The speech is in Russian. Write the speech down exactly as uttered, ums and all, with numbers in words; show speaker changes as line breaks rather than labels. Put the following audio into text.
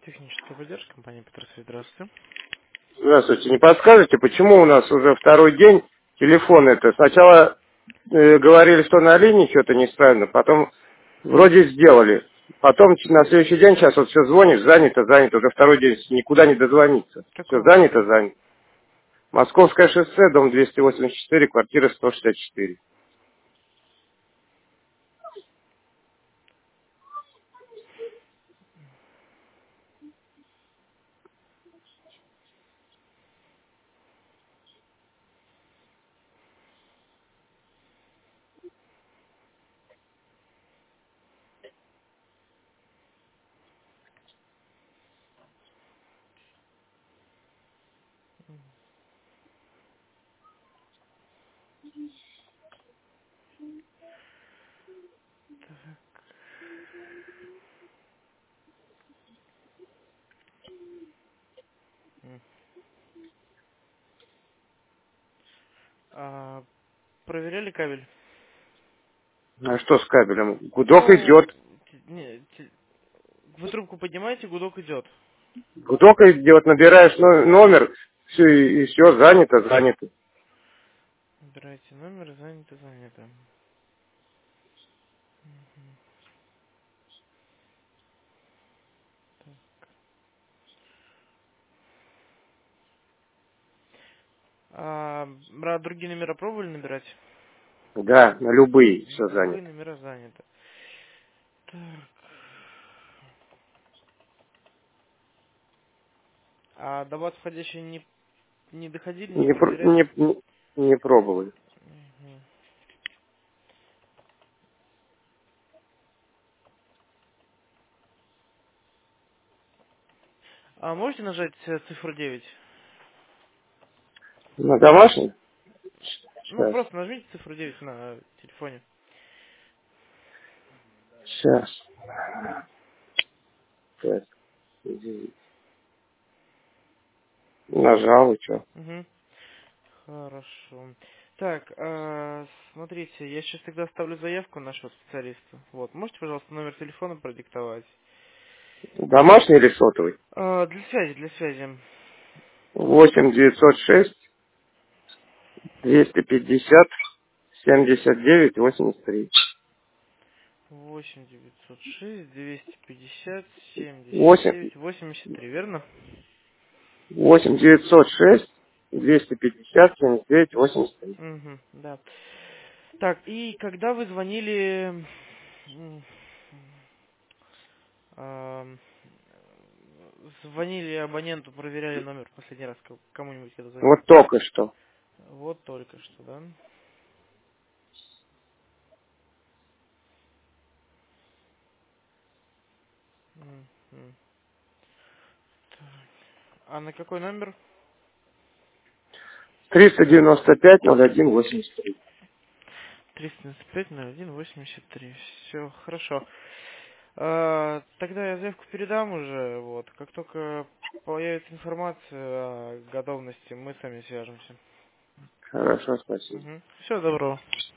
Техническая поддержка, компания Петросвет, здравствуйте.
Здравствуйте. Не подскажете, почему у нас уже второй день телефон это? Сначала э, говорили, что на линии что-то неисправно, потом вроде сделали. Потом ч- на следующий день, сейчас вот все звонишь, занято, занято, уже второй день, никуда не дозвониться. Все
Какой
занято,
магазин?
занято. Московское шоссе, дом двести восемьдесят четыре, квартира сто шестьдесят четыре.
М. А, проверяли кабель?
А что с кабелем? Гудок
Ну,
идет.
те- не, те- вы трубку поднимаете, гудок идет.
Гудок идет, набираешь но- номер, все, и все, занято, занято.
Набираете номер, занято, занято. А, бра- другие номера пробовали набирать?
Да, на любые все
Любые
занято.
номера заняты. Так. А до вас входящие не, не доходили, не
Не, пр-
проверяли?
не, не, не пробовали.
Мгм. А можете нажать э, цифру девять?
На домашний?
Ну,
Сейчас,
просто нажмите цифру девять на телефоне.
сейчас. Так, нажал и что?
Угу. Хорошо. Так, э, смотрите, я сейчас тогда оставлю заявку нашего специалиста. Вот, можете, пожалуйста, номер телефона продиктовать?
Домашний или сотовый?
Э, для связи, для связи.
Восемь девятьсот шесть двести пятьдесят семьдесят девять восемьдесят три.
Восемь девятьсот шесть двести пятьдесят семьдесят
Восемь
девять восемьдесят три, верно?
восемь девятьсот шесть двести пятьдесят семьдесят девять восемьдесят три.
Угу, да. Так, и когда вы звонили, м, ам, звонили абоненту, проверяли номер последний раз ко- кому-нибудь, когда звонили?
Вот только что.
Вот только что, да? Мгм. А на какой номер?
Триста девяносто пять ноль один восемьдесят три.
триста девяносто пять ноль один восемьдесят три. Все, хорошо. А, тогда я заявку передам уже. Вот. Как только появится информация о готовности, мы с вами свяжемся.
Хорошо, спасибо.
Угу. Всего доброго.